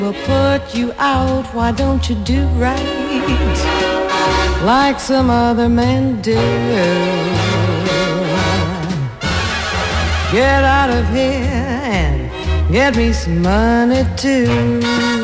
will put you out. Why don't you do right like some other men do? Get out of here and get me some money too.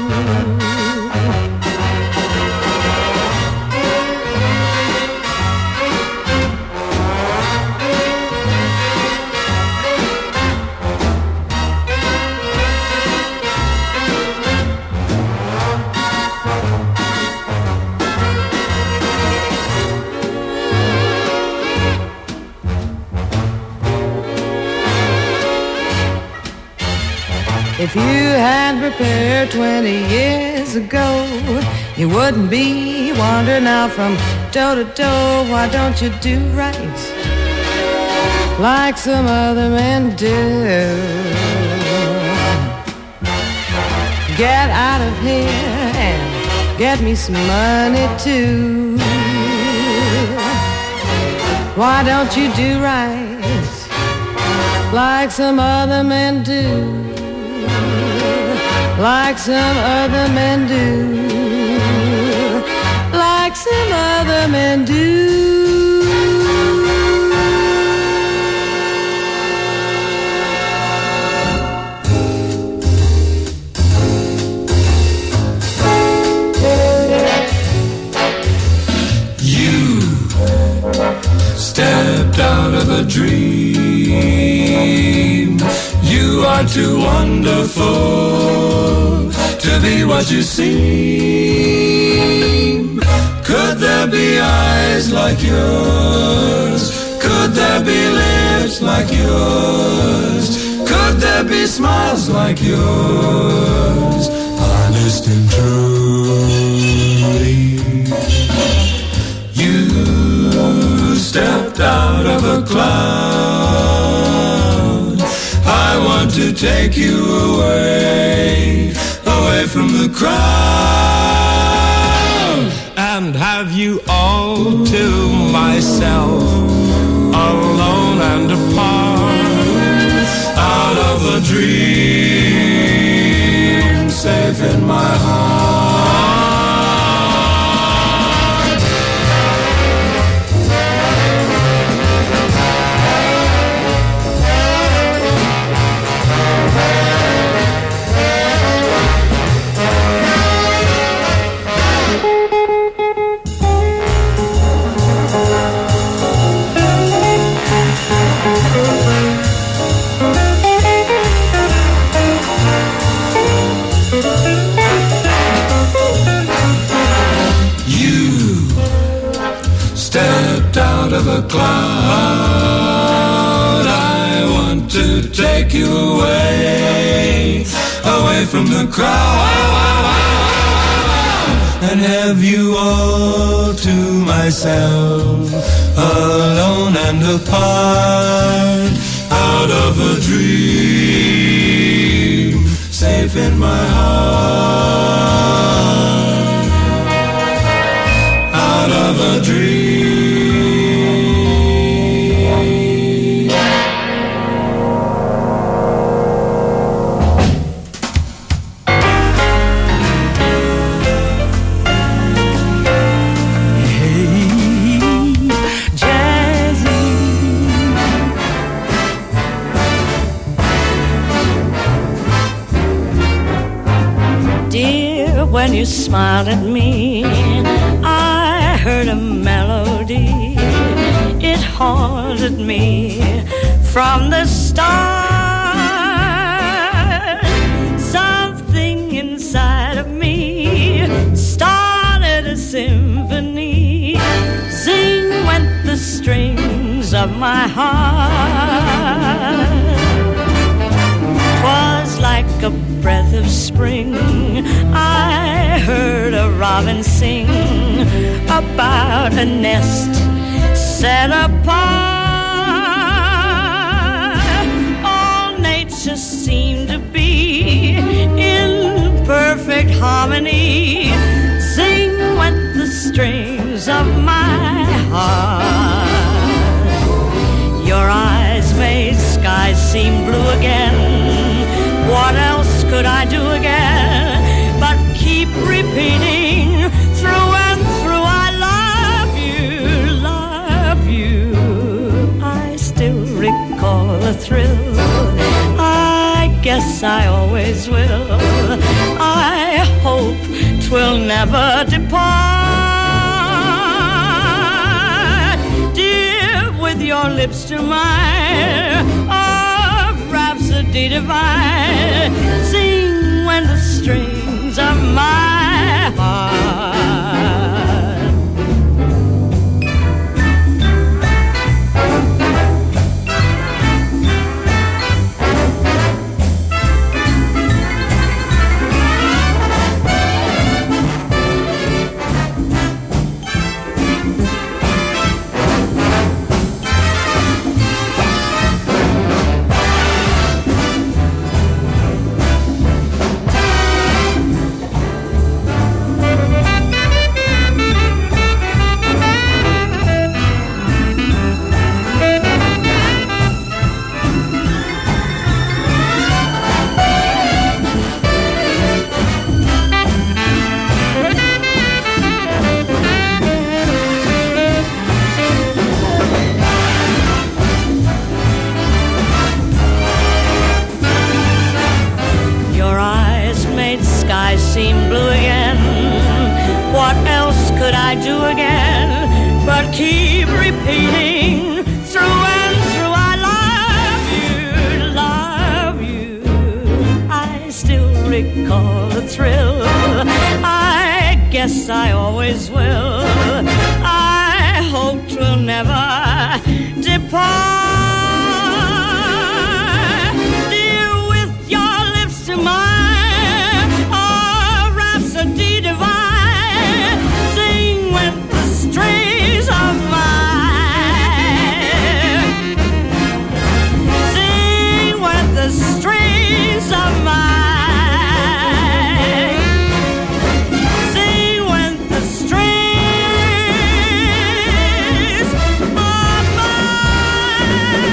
If you had prepared 20 years ago, you wouldn't be wandering out from door to door. Why don't you do right like some other men do? Get out of here and get me some money too. Why don't you do right like some other men do? Like some other men do, like some other men do. You stepped out of a dream. You are too wonderful to be what you seem. Could there be eyes like yours? Could there be lips like yours? Could there be smiles like yours? Honest and truly, you stepped out of a cloud. I want to take you away, away from the crowd, and have you all to myself, alone and apart, out of a dream, safe in my heart. Out of a cloud, I want to take you away, away from the crowd, and have you all to myself, alone and apart, out of a dream, safe in my heart, out of a dream. When you smiled at me, I heard a melody. It haunted me from the start. Something inside of me started a symphony. Zing went the strings of my heart. 'Twas like a breath of spring. I heard a robin sing about a nest set apart. All nature seemed to be in perfect harmony. Sing went the strings of my heart. Your eyes made skies seem blue again. What else could I do again the thrill. I guess I always will. I hope 'twill never depart. Dear, with your lips to mine, a rhapsody divine. Sing when the strings of my heart. Seem blue again. What else could I do again but keep repeating through and through? I love you. I still recall the thrill. I guess I always will. I hope 'twill never depart. Dear, with your lips to mine, divine, sing with the strings of mine, sing with the strings of mine, sing with the strings of mine.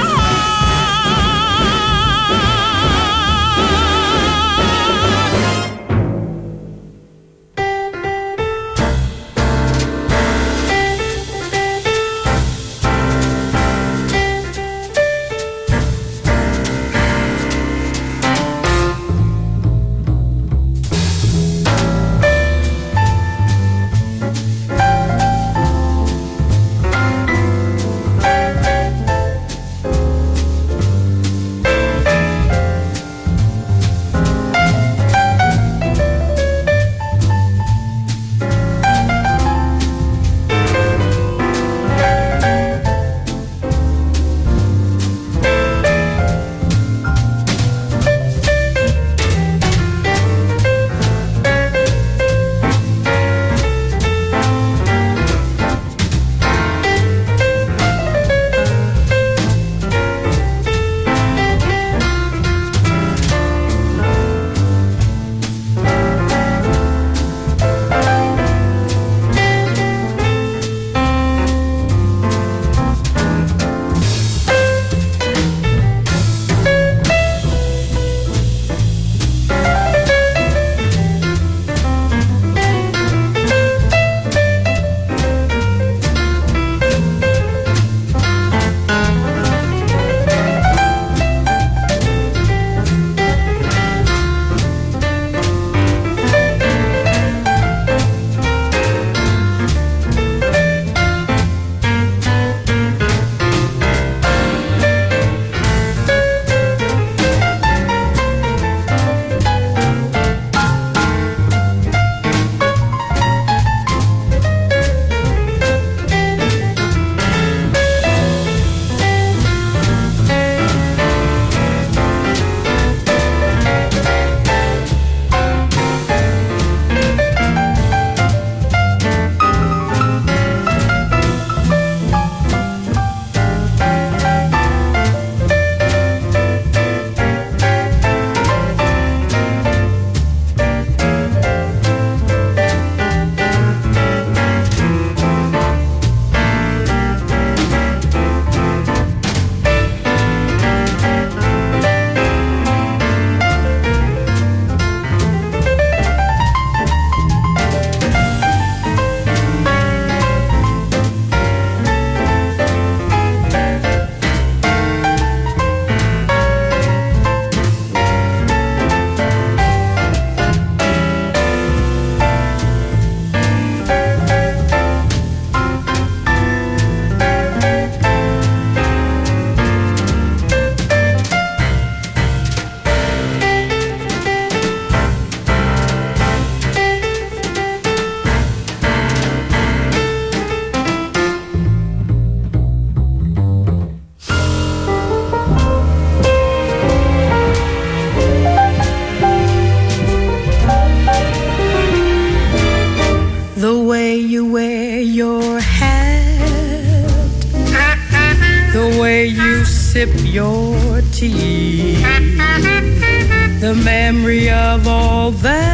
sip your tea. The memory of all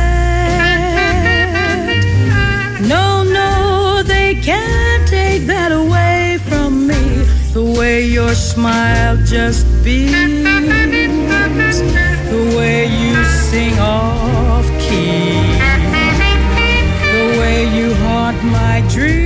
that. No, no, they can't take that away from me. The way your smile just beams, the way you sing off key, the way you haunt my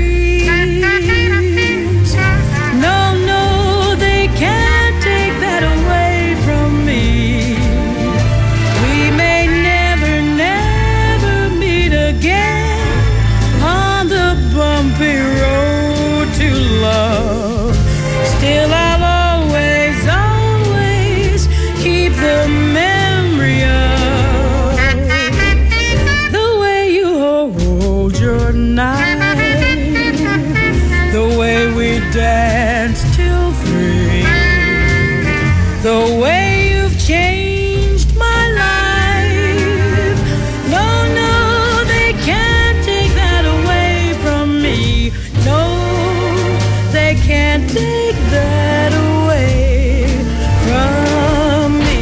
dreams. No, no, they can't take that away from me. We may never, never meet again on the bumpy road to love. Still I'll always, always keep the memory of the way you hold your knife, the way we danced till 3, the way you've changed my life. No, no, they can't take that away from me. No, they can't take that away from me.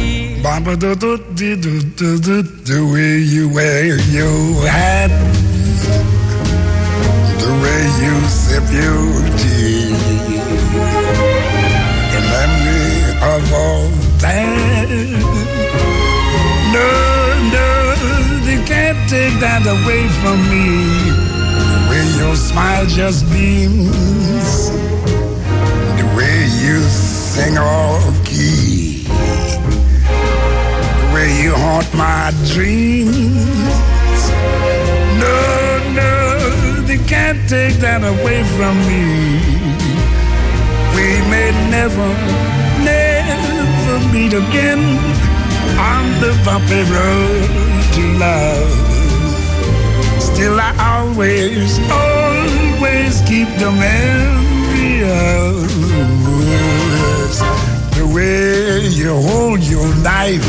The way you wear your hat, the way you sip your tea, the memory of all that. No, no, they can't take that away from me. The way your smile just beams, the way you sing off key, the way you haunt my dreams. No, no, they can't take that away from me. We may never, never meet again on the bumpy road to love. Still I always, always keep the memory of the way you hold your knife,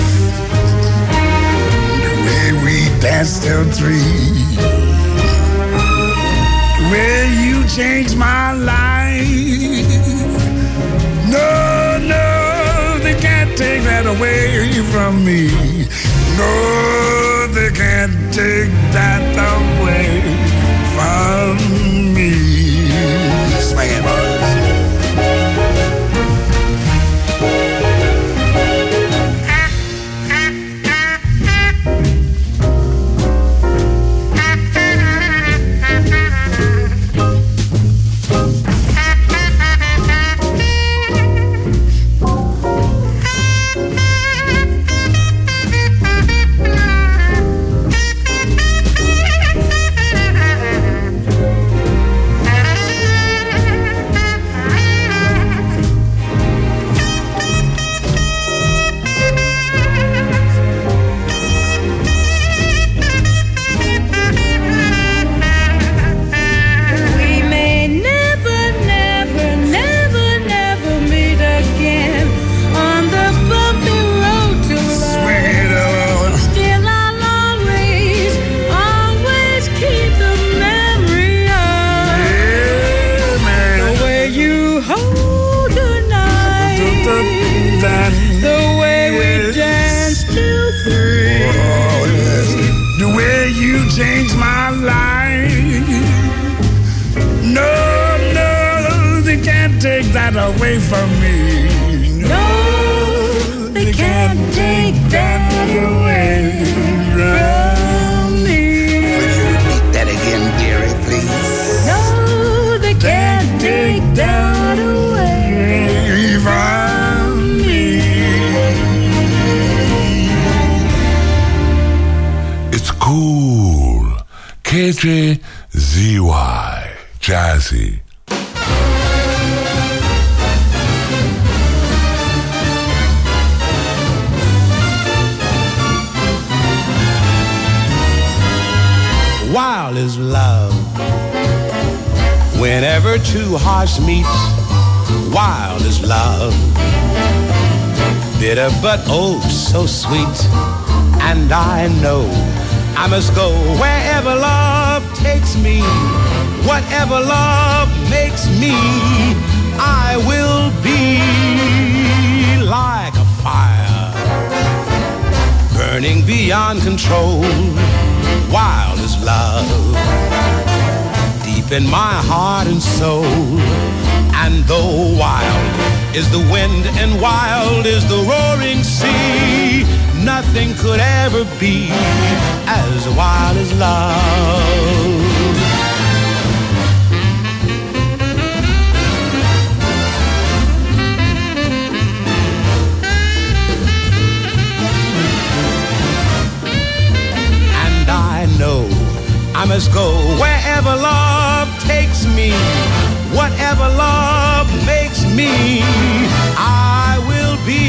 the way we danced till 3, the way you changed my life. No, no, they can't take that away from me. No, they can't take that away from me. Swing it, boys. Changed my life. No, no, they can't take that away from me. No, they can't take that away from me. Will you repeat that again, dearie, please? No, they can't take that away from me. It's cool. KJZY Jazzy. Wild is love. Whenever two hearts meet, wild is love. Bitter but oh so sweet. And I know I must go wherever love takes me. Whatever love makes me, I will be. like a fire, burning beyond control. Wild is love, deep in my heart and soul. And though wild is the wind and wild is the roaring sea, nothing could ever be as wild as love. And I know I must go wherever love takes me. Whatever love makes me, I will be.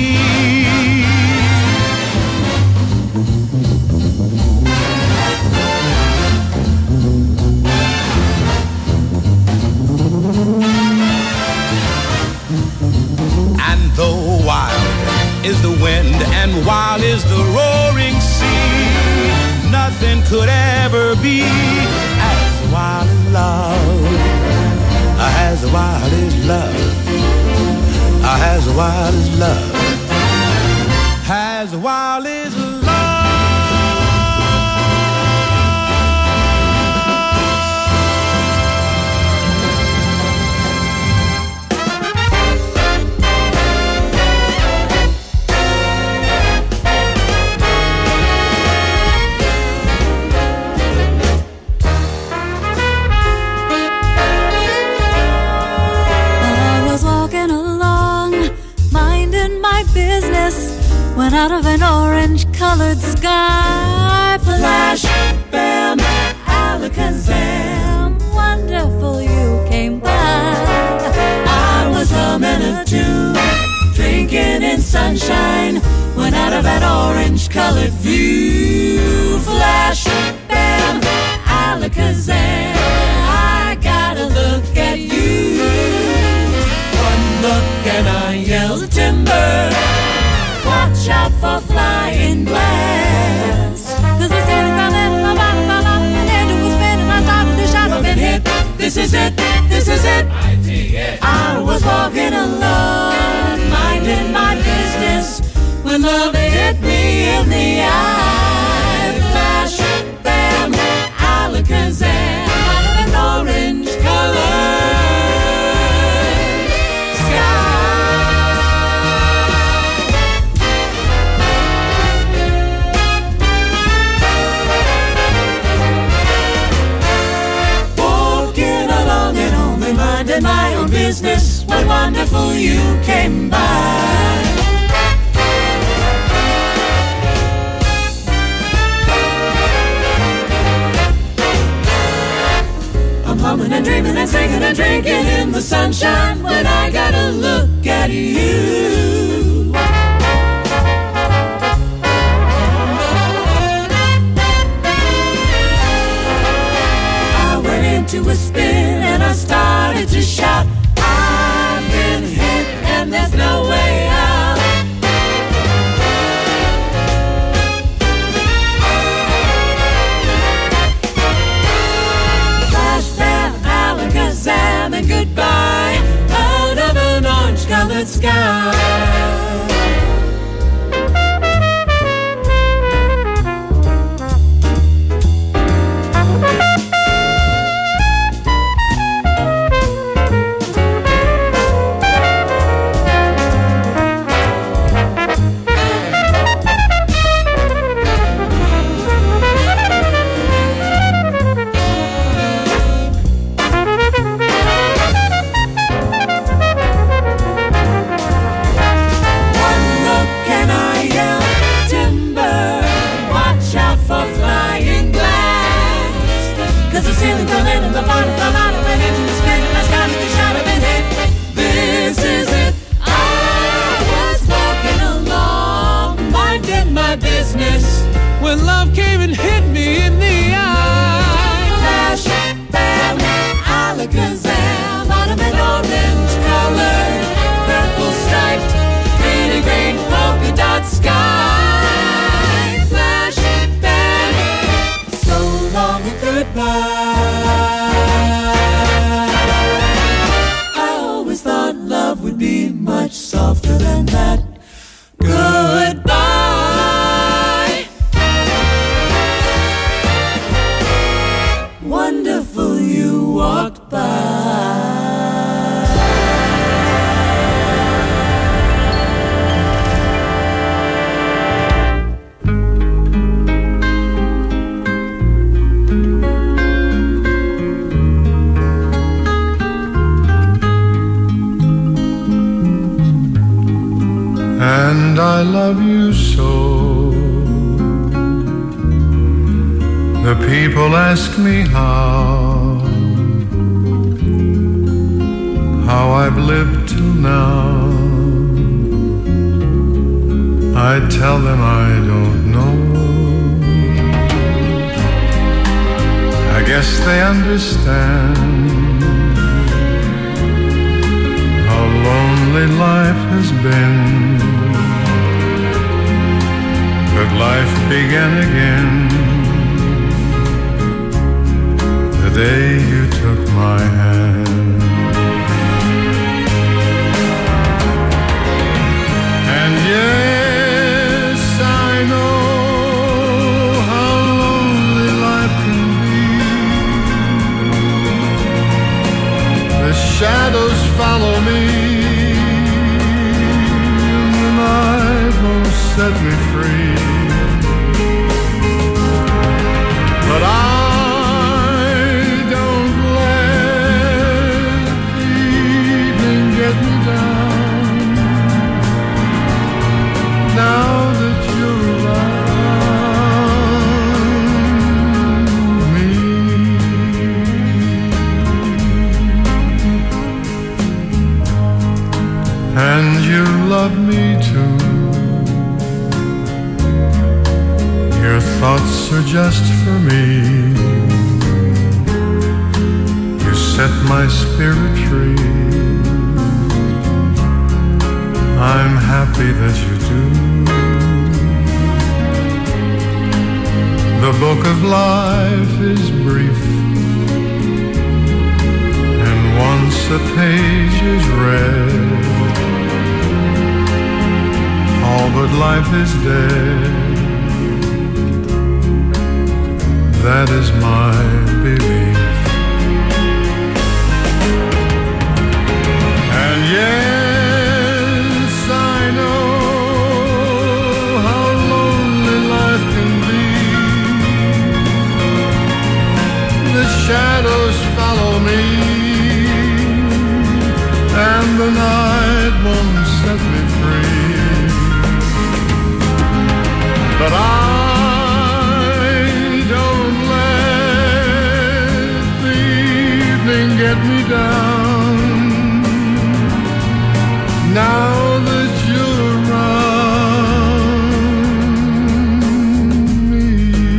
And though wild is the wind and wild is the roaring sea, nothing could ever be as wild as love. As wild as love, as wild as love, as wild as when out of an orange-colored sky, flash, bam, alakazam, wonderful you came by. I was humming a tune, drinking in sunshine, when out of that orange-colored view, flash, bam, alakazam, I gotta look at you. One look and I yelled timber. Watch out for flying glass, 'cause the ceiling fell in and the bottom fell off and it was spinning. I started to shout, I've been hit. This is it, this is it. I was walking alone, minding my business, when love hit me in the eye. Flash, bam, alakazam, out of an orange color. My own business, what wonderful you came by. I'm humming and dreaming and singing and drinking in the sunshine when I gotta look at you. I went into a spin and I started to shout, I've been hit and there's no way out. Flash, bam, alakazam, and goodbye, out of an orange-colored sky. When love came and hit me in the eye. Flash, bam, alakazam, out of an orange color, purple striped, pretty green polka dot sky. Flash, bam, so long and goodbye. I always thought love would be much softer than that. walked by. And I love you so. The people ask me how I've lived till now. I tell them I don't know. I guess they understand how lonely life has been. But life began again the day you took my hand. And yes, I know how lonely life can be. The shadows follow me, and the night won't set me free. But I don't let the evening get me down. Now that you're around me, and you love me too. Your thoughts are just for me. You set my spirit free. I'm happy that you do. The book of life is brief, and once a page is read, all but life is dead. That is my belief. And yes, I know how lonely life can be. The shadows follow me, and the night won't set me free. But I get me down. Now that you're around me.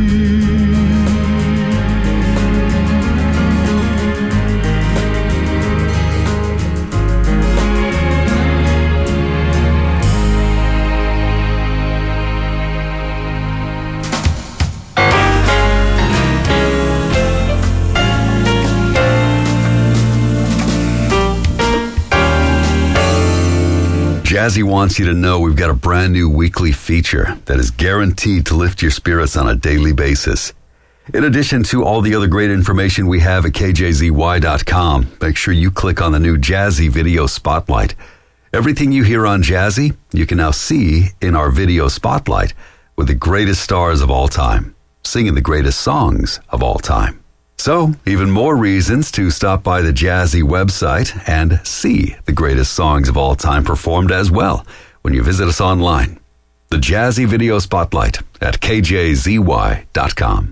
Jazzy wants you to know we've got a brand new weekly feature that is guaranteed to lift your spirits on a daily basis. In addition to all the other great information we have at kjzy.com, make sure you click on the new Jazzy Video Spotlight. Everything you hear on Jazzy, you can now see in our Video Spotlight with the greatest stars of all time, singing the greatest songs of all time. So, even more reasons to stop by the Jazzy website and see the greatest songs of all time performed as well when you visit us online. The Jazzy Video Spotlight at kjzy.com.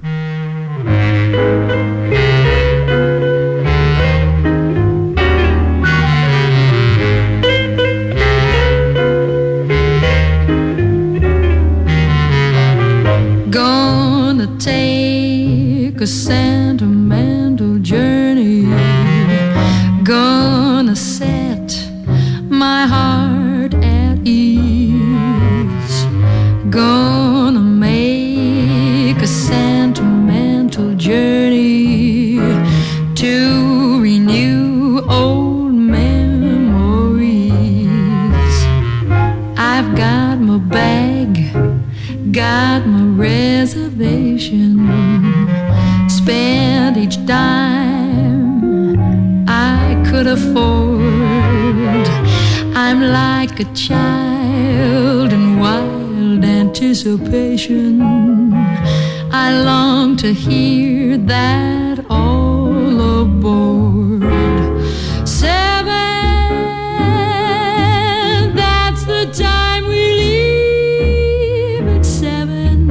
Gonna take a sentimental journey. Gonna set my heart at ease. Gonna make a sentimental journey to renew old memories. I've got my bag, got my reservation, spent each dime afford. I'm like a child in wild anticipation. I long to hear that all aboard. 7, that's the time we leave at 7.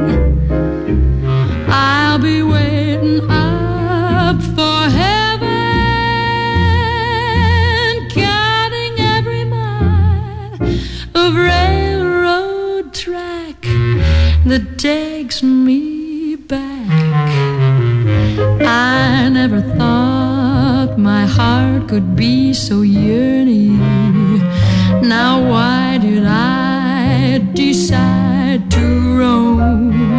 I'll be waiting up for heaven, counting every mile of railroad track that takes me back. I never thought my heart could be so yearning. Now why did I decide to roam?